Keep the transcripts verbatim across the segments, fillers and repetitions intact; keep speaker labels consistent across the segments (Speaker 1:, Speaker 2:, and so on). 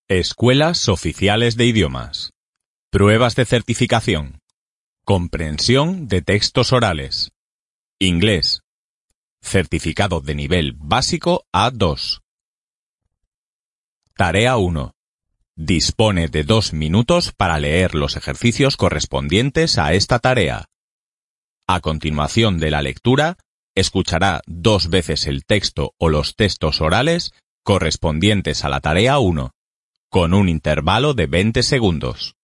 Speaker 1: Escuelas oficiales de idiomas. Pruebas de certificación. Comprensión de textos orales. Inglés. Certificado de nivel básico A dos. Tarea uno. Dispone de dos minutos para leer los ejercicios correspondientes a esta tarea. A continuación de la lectura, escuchará dos veces el texto o los textos orales correspondientes a la tarea uno, con un intervalo de veinte segundos.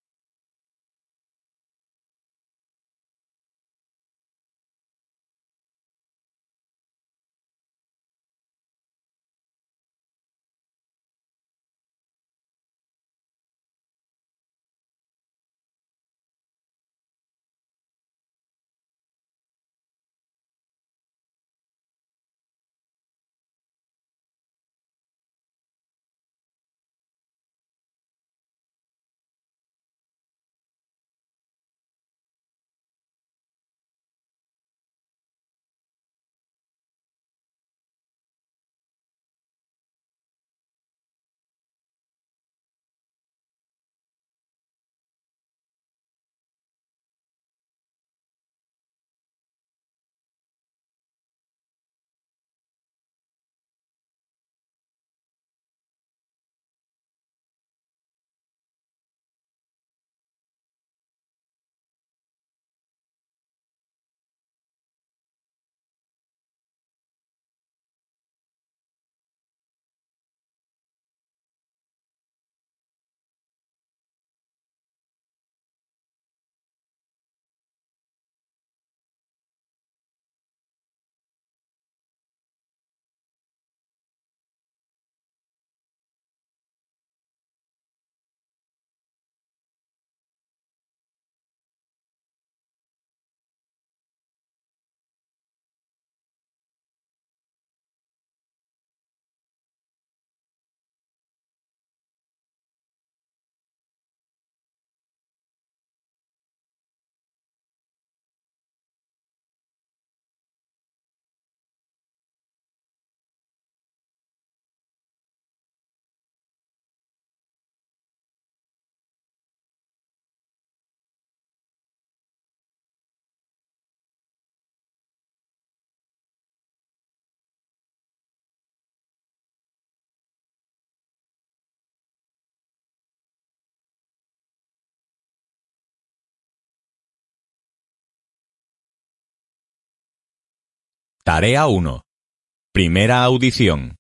Speaker 1: Tarea uno. Primera audición.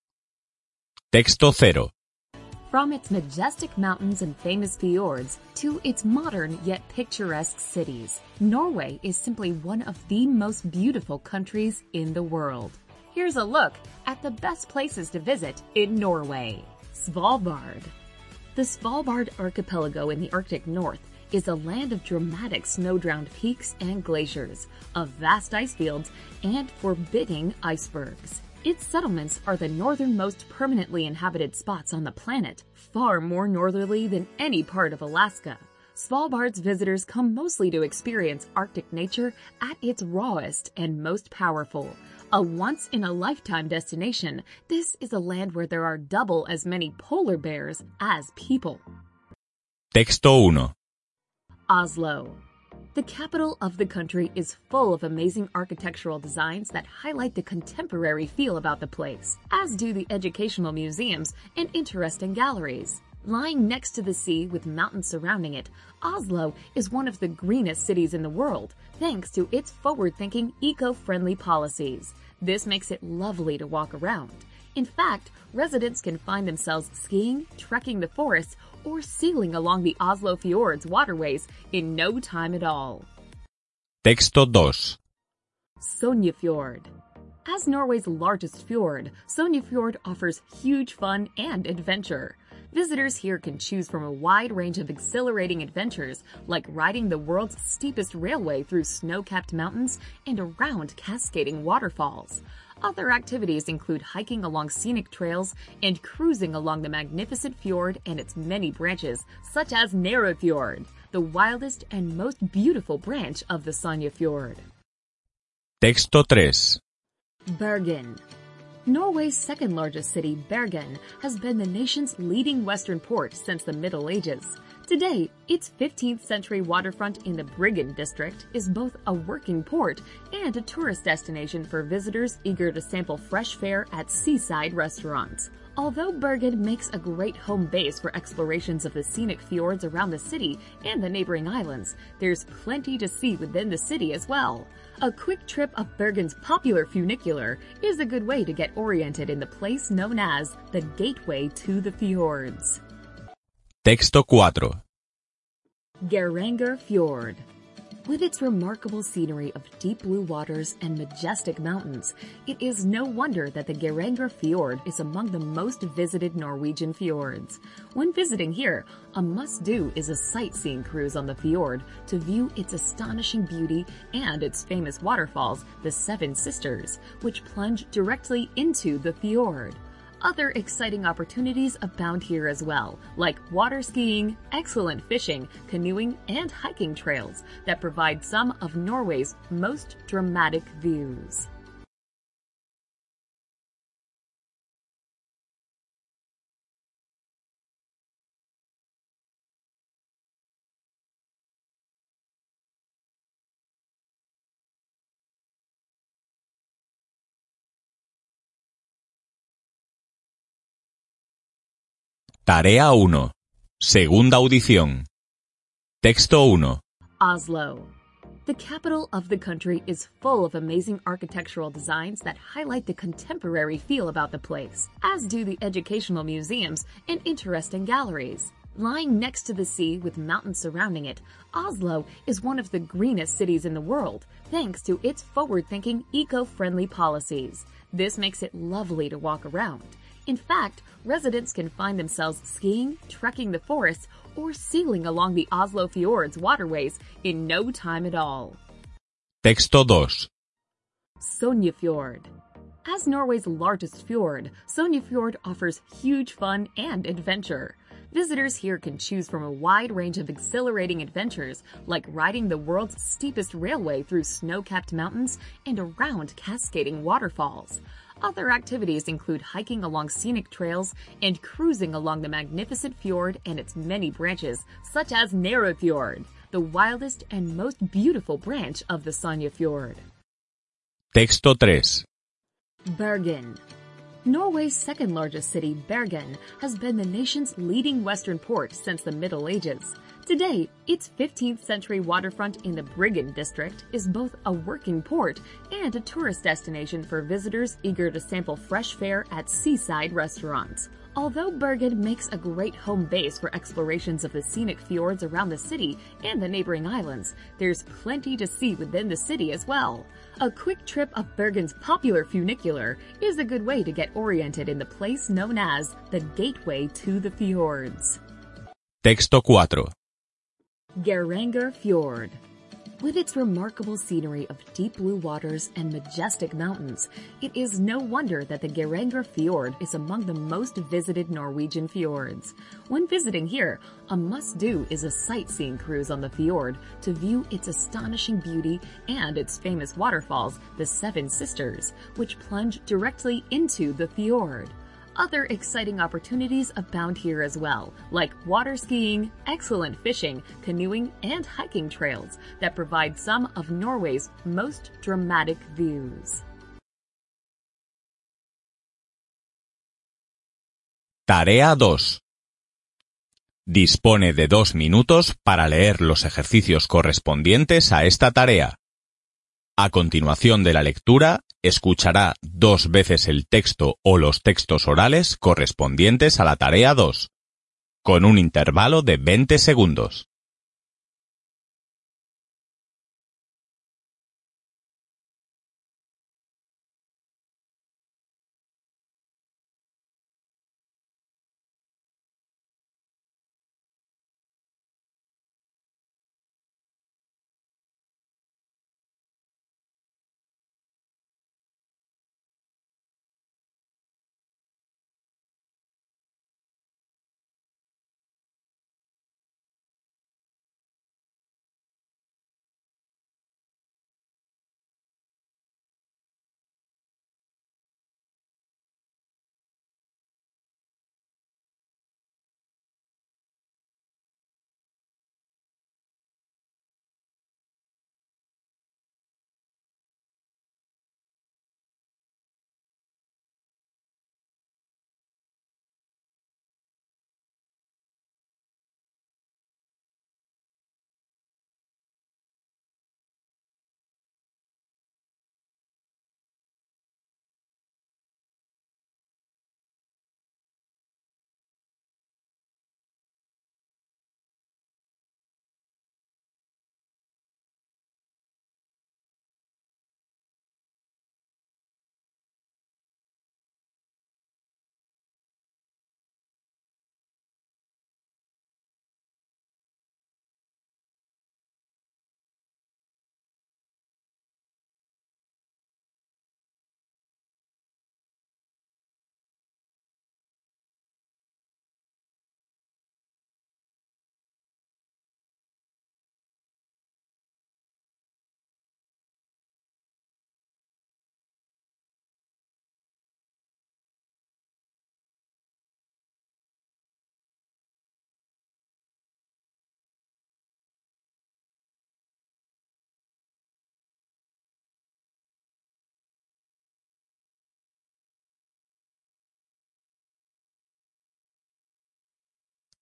Speaker 1: Texto cero.
Speaker 2: From its majestic mountains and famous fjords to its modern yet picturesque cities, Norway is simply one of the most beautiful countries in the world. Here's a look at the best places to visit in Norway. Svalbard. The Svalbard archipelago in the Arctic North is a land of dramatic snow-drowned peaks and glaciers, of vast ice fields, and forbidding icebergs. Its settlements are the northernmost permanently inhabited spots on the planet, far more northerly than any part of Alaska. Svalbard's visitors come mostly to experience Arctic nature at its rawest and most powerful. A once-in-a-lifetime destination, this is a land where there are double as many polar bears as people.
Speaker 1: Texto uno.
Speaker 2: Oslo. The capital of the country is full of amazing architectural designs that highlight the contemporary feel about the place, as do the educational museums and interesting galleries. Lying next to the sea with mountains surrounding it, Oslo is one of the greenest cities in the world, thanks to its forward-thinking, eco-friendly policies. This makes it lovely to walk around. In fact, residents can find themselves skiing, trekking the forests, or sailing along the Oslo Fjord's waterways in no time at all.
Speaker 1: Texto dos.
Speaker 2: Sognefjord. As Norway's largest fjord, Sognefjord offers huge fun and adventure. Visitors here can choose from a wide range of exhilarating adventures, like riding the world's steepest railway through snow-capped mountains and around cascading waterfalls. Other activities include hiking along scenic trails and cruising along the magnificent fjord and its many branches, such as Nærøyfjord, the wildest and most beautiful branch of the Sognefjord.
Speaker 1: Texto tres.
Speaker 2: Bergen. Norway's second-largest city, Bergen, has been the nation's leading western port since the Middle Ages. Today, its fifteenth century waterfront in the Bryggen district is both a working port and a tourist destination for visitors eager to sample fresh fare at seaside restaurants. Although Bergen makes a great home base for explorations of the scenic fjords around the city and the neighboring islands, there's plenty to see within the city as well. A quick trip up Bergen's popular funicular is a good way to get oriented in the place known as the Gateway to the Fjords.
Speaker 1: Texto cuatro.
Speaker 2: Geiranger Fjord. With its remarkable scenery of deep blue waters and majestic mountains, it is no wonder that the Geiranger Fjord is among the most visited Norwegian fjords. When visiting here, a must-do is a sightseeing cruise on the fjord to view its astonishing beauty and its famous waterfalls, the Seven Sisters, which plunge directly into the fjord. Other exciting opportunities abound here as well, like water skiing, excellent fishing, canoeing, and hiking trails that provide some of Norway's most dramatic views.
Speaker 1: Tarea uno. Segunda audición. Texto uno.
Speaker 2: Oslo. The capital of the country is full of amazing architectural designs that highlight the contemporary feel about the place, as do the educational museums and interesting galleries. Lying next to the sea with mountains surrounding it, Oslo is one of the greenest cities in the world, thanks to its forward-thinking, eco-friendly policies. This makes it lovely to walk around. In fact, residents can find themselves skiing, trekking the forests, or sailing along the Oslo Fjord's waterways in no time at all.
Speaker 1: Texto dos.
Speaker 2: Sognefjord. As Norway's largest fjord, Sognefjord offers huge fun and adventure. Visitors here can choose from a wide range of exhilarating adventures, like riding the world's steepest railway through snow-capped mountains and around cascading waterfalls. Other activities include hiking along scenic trails and cruising along the magnificent fjord and its many branches, such as Nærøyfjord, the wildest and most beautiful branch of the Sognefjord.
Speaker 1: Texto tres.
Speaker 2: Bergen. Norway's second-largest city, Bergen, has been the nation's leading western port since the Middle Ages. Today, its fifteenth century waterfront in the Bryggen district is both a working port and a tourist destination for visitors eager to sample fresh fare at seaside restaurants. Although Bergen makes a great home base for explorations of the scenic fjords around the city and the neighboring islands, there's plenty to see within the city as well. A quick trip up Bergen's popular funicular is a good way to get oriented in the place known as the Gateway to the Fjords.
Speaker 1: Texto cuatro.
Speaker 2: Geiranger Fjord. With its remarkable scenery of deep blue waters and majestic mountains, it is no wonder that the Geiranger Fjord is among the most visited Norwegian fjords. When visiting here, a must-do is a sightseeing cruise on the fjord to view its astonishing beauty and its famous waterfalls, the Seven Sisters, which plunge directly into the fjord. Other exciting opportunities abound here as well, like water skiing, excellent fishing, canoeing, and hiking trails that provide some of Norway's most dramatic views.
Speaker 1: Tarea dos. Dispone de dos minutos para leer los ejercicios correspondientes a esta tarea. A continuación de la lectura, escuchará dos veces el texto o los textos orales correspondientes a la tarea dos, con un intervalo de veinte segundos.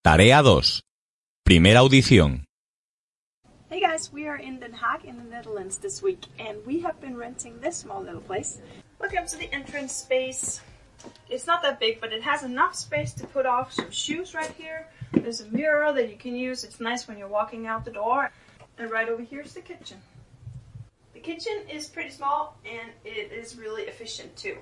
Speaker 1: Tarea dos. Primera audición.
Speaker 3: Hey guys, we are in Den Haag in the Netherlands this week, and we have been renting this small little place. Welcome to the entrance space. It's not that big, but it has enough space to put off some shoes right here. There's a mirror that you can use. It's nice when you're walking out the door. And right over here is the kitchen. The kitchen is pretty small, and it is really efficient too.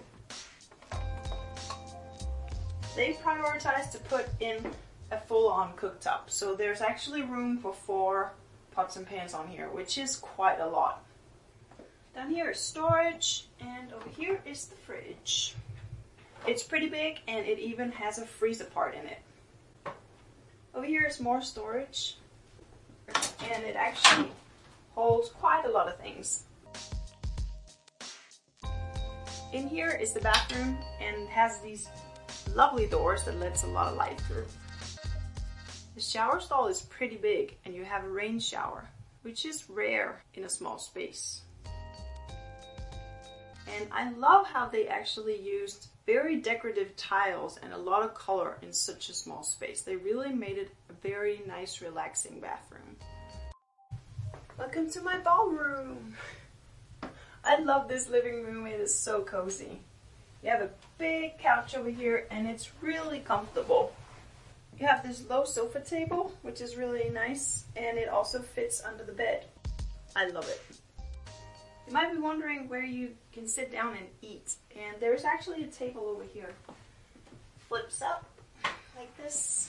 Speaker 3: They prioritize to put in a full-on cooktop, so there's actually room for four pots and pans on here, which is quite a lot. Down here is storage, and over here is the fridge. It's pretty big, and it even has a freezer part in it. Over here is more storage, and it actually holds quite a lot of things. In here is the bathroom, and it has these lovely doors that lets a lot of light through. The shower stall is pretty big, and you have a rain shower, which is rare in a small space. And I love how they actually used very decorative tiles and a lot of color in such a small space. They really made it a very nice, relaxing bathroom. Welcome to my ballroom! I love this living room, it is so cozy. You have a big couch over here, and it's really comfortable. You have this low sofa table, which is really nice, and it also fits under the bed. I love it. You might be wondering where you can sit down and eat, and there's actually a table over here. Flips up like this,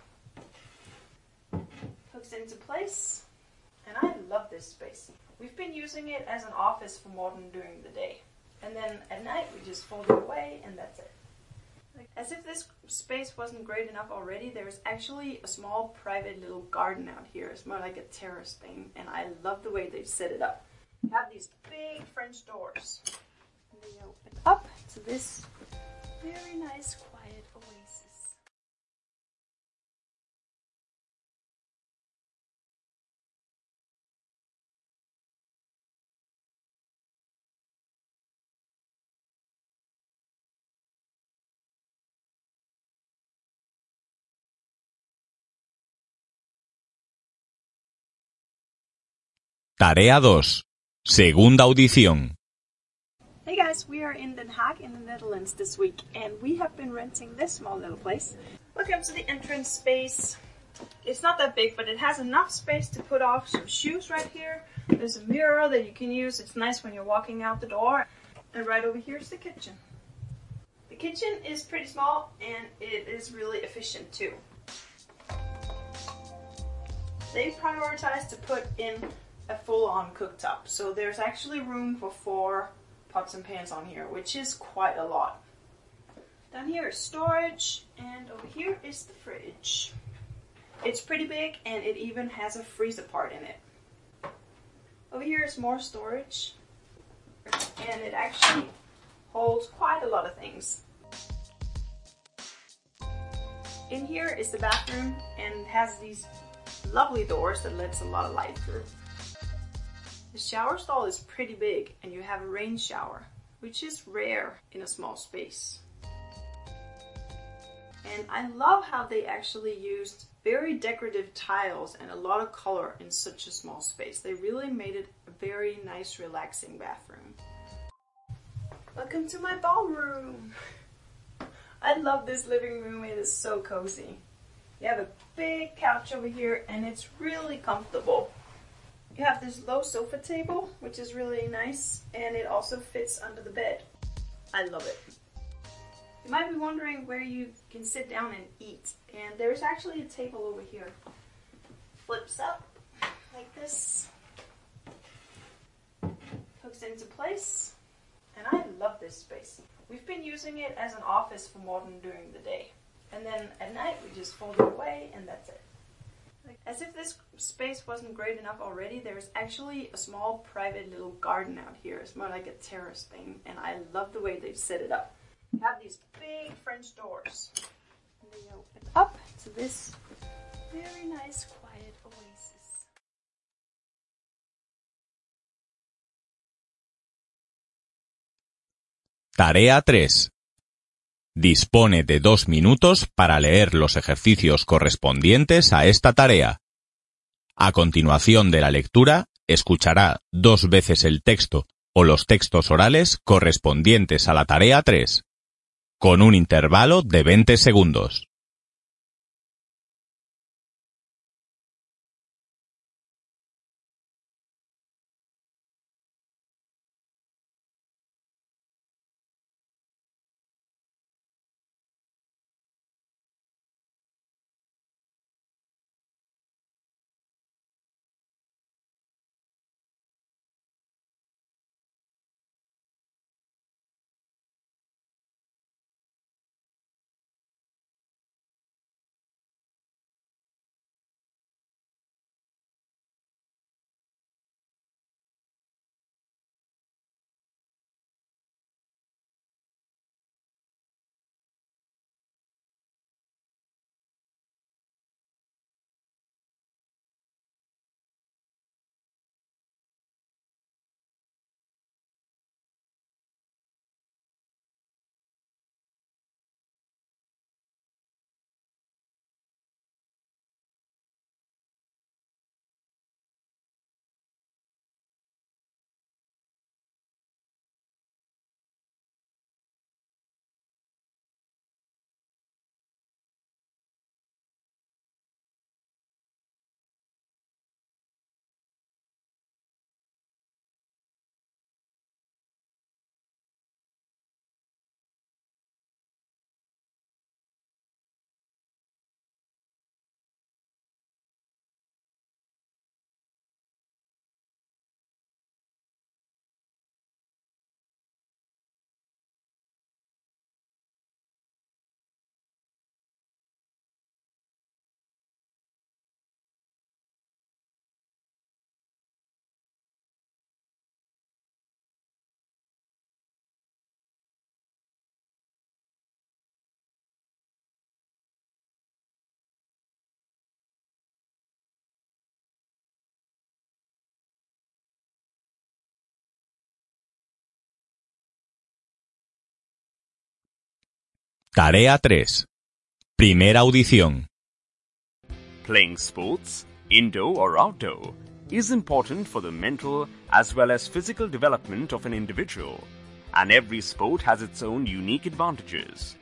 Speaker 3: hooks into place, and I love this space. We've been using it as an office for Morten during the day, and then at night we just fold it away and that's it. As if this space wasn't great enough already, there's actually a small private little garden out here. It's more like a terrace thing, and I love the way they set it up. You have these big French doors, and they open up to this very nice quiet oasis.
Speaker 1: Tarea dos. Segunda audición.
Speaker 3: Hey guys, we are in Den Haag in the Netherlands this week, and we have been renting this small little place. Welcome to the entrance space. It's not that big, but it has enough space to put off some shoes right here. There's a mirror that you can use. It's nice when you're walking out the door. And right over here is the kitchen. The kitchen is pretty small, and it is really efficient too. They prioritize to put in a full-on cooktop, so there's actually room for four pots and pans on here, which is quite a lot. Down here is storage, and over here is the fridge. It's pretty big, and it even has a freezer part in it. Over here is more storage, and it actually holds quite a lot of things. In here is the bathroom, and it has these lovely doors that lets a lot of light through. The shower stall is pretty big, and you have a rain shower, which is rare in a small space. And I love how they actually used very decorative tiles and a lot of color in such a small space. They really made it a very nice, relaxing bathroom. Welcome to my ballroom! I love this living room, it is so cozy. You have a big couch over here, and it's really comfortable. You have this low sofa table, which is really nice, and it also fits under the bed. I love it. You might be wondering where you can sit down and eat, and there's actually a table over here. Flips up like this, hooks into place, and I love this space. We've been using it as an office for Morten during the day, and then at night we just fold it away and that's it. As if this space wasn't great enough already, there's actually a small private little garden out here. It's more like a terrace thing, and I love the way they set it up. You have these big French doors, and they open up to this very nice quiet oasis.
Speaker 1: Tarea tres. Dispone de dos minutos para leer los ejercicios correspondientes a esta tarea. A continuación de la lectura, escuchará dos veces el texto o los textos orales correspondientes a la tarea tres, con un intervalo de veinte segundos. Tarea tres. Primera audición.
Speaker 4: Playing sports, indoor or outdoor, is important for the mental as well as physical development of an individual, and every sport has its own unique advantages.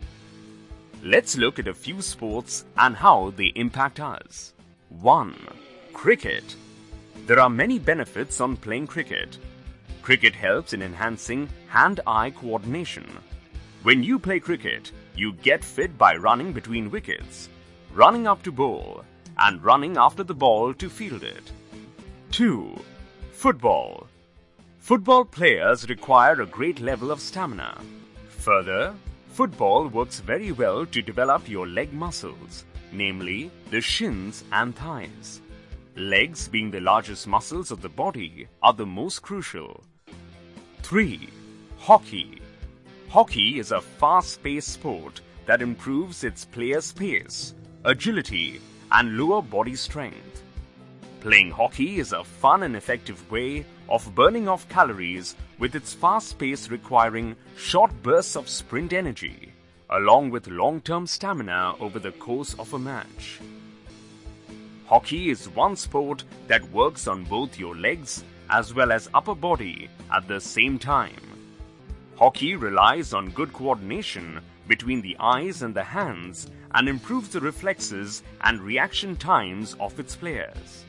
Speaker 4: Let's look at a few sports and how they impact us. one. Cricket. There are many benefits on playing cricket. Cricket helps in enhancing hand-eye coordination. When you play cricket, you get fit by running between wickets, running up to bowl, and running after the ball to field it. two. Football. Football players require a great level of stamina. Further, football works very well to develop your leg muscles, namely the shins and thighs. Legs, being the largest muscles of the body, are the most crucial. three. Hockey. Hockey is a fast-paced sport that improves its players' pace, agility, and lower body strength. Playing hockey is a fun and effective way of burning off calories with its fast pace requiring short bursts of sprint energy, along with long-term stamina over the course of a match. Hockey is one sport that works on both your legs as well as upper body at the same time. Hockey relies on good coordination between the eyes and the hands and improves the reflexes and reaction times of its players.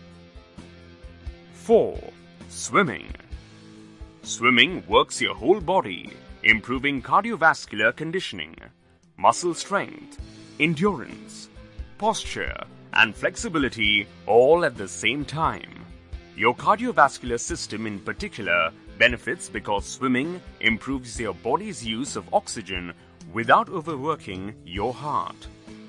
Speaker 4: four. Swimming. Swimming works your whole body, improving cardiovascular conditioning, muscle strength, endurance, posture, and flexibility all at the same time. Your cardiovascular system in particular benefits because swimming improves your body's use of oxygen without overworking your heart.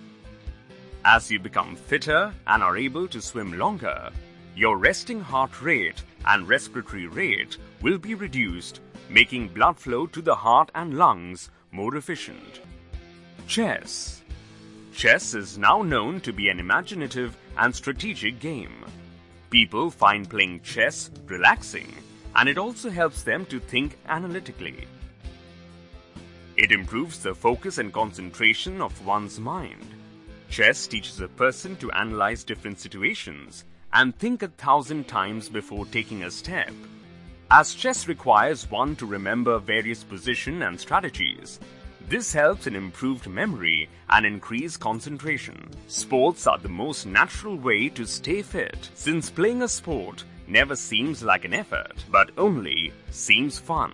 Speaker 4: As you become fitter and are able to swim longer, your resting heart rate and respiratory rate will be reduced, making blood flow to the heart and lungs more efficient. Chess. Chess is now known to be an imaginative and strategic game. People find playing chess relaxing, and it also helps them to think analytically. It improves the focus and concentration of one's mind. Chess teaches a person to analyze different situations and think a thousand times before taking a step. As chess requires one to remember various positions and strategies, this helps in improved memory and increased concentration. Sports are the most natural way to stay fit, since playing a sport never seems like an effort, but only seems fun.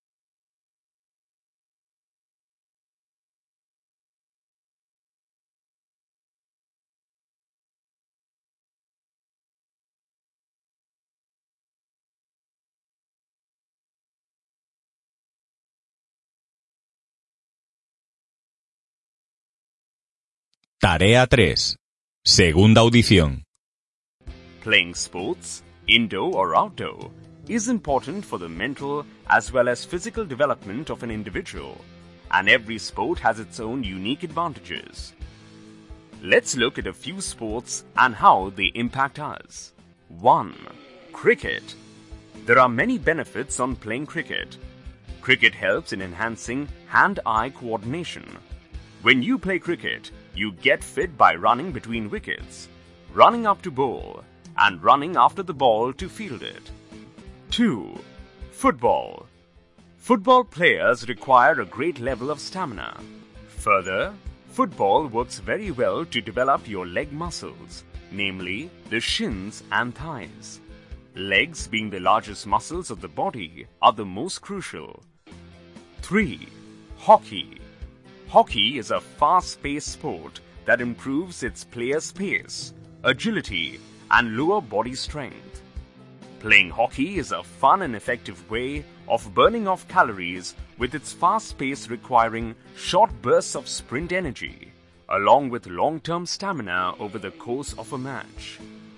Speaker 1: Tarea tres. Segunda audición.
Speaker 4: Playing sports, indoor or outdoor, is important for the mental as well as physical development of an individual, and every sport has its own unique advantages. Let's look at a few sports and how they impact us. one. Cricket. There are many benefits on playing cricket. Cricket helps in enhancing hand-eye coordination. When you play cricket, you get fit by running between wickets, running up to bowl, and running after the ball to field it. two. Football. Football players require a great level of stamina. Further, football works very well to develop your leg muscles, namely the shins and thighs. Legs, being the largest muscles of the body, are the most crucial. three. Hockey. Hockey is a fast-paced sport that improves its players' pace, agility, and lower body strength. Playing hockey is a fun and effective way of burning off calories, with its fast pace requiring short bursts of sprint energy, along with long-term stamina over the course of a match.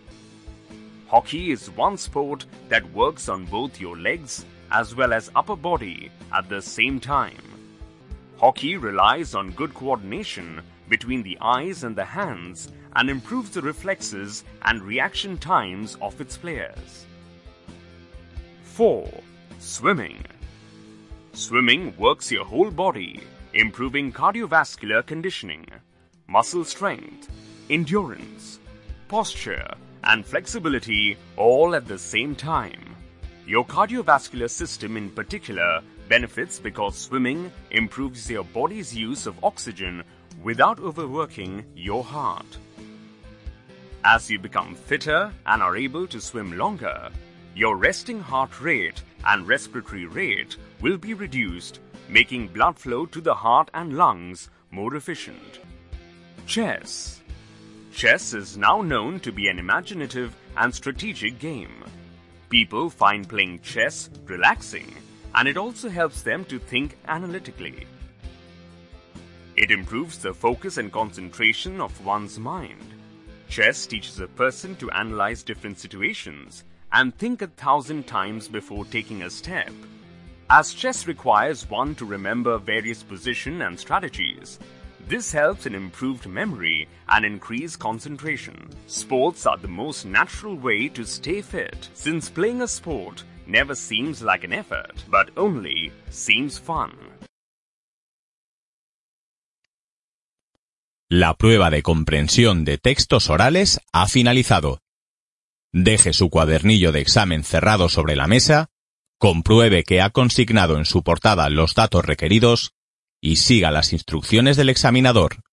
Speaker 4: Hockey is one sport that works on both your legs as well as upper body at the same time. Hockey relies on good coordination between the eyes and the hands and improves the reflexes and reaction times of its players. four. Swimming. Swimming works your whole body, improving cardiovascular conditioning, muscle strength, endurance, posture, and flexibility all at the same time. Your cardiovascular system in particular benefits because swimming improves your body's use of oxygen without overworking your heart. As you become fitter and are able to swim longer, your resting heart rate and respiratory rate will be reduced, making blood flow to the heart and lungs more efficient. Chess. Chess is now known to be an imaginative and strategic game. People find playing chess relaxing, and it also helps them to think analytically. It improves the focus and concentration of one's mind. Chess teaches a person to analyze different situations and think a thousand times before taking a step. As chess requires one to remember various positions and strategies, this helps in improved memory and increased concentration. Sports are the most natural way to stay fit, since playing a sport never seems like an effort, but only seems fun.
Speaker 1: La prueba de comprensión de textos orales ha finalizado. Deje su cuadernillo de examen cerrado sobre la mesa, compruebe que ha consignado en su portada los datos requeridos y siga las instrucciones del examinador.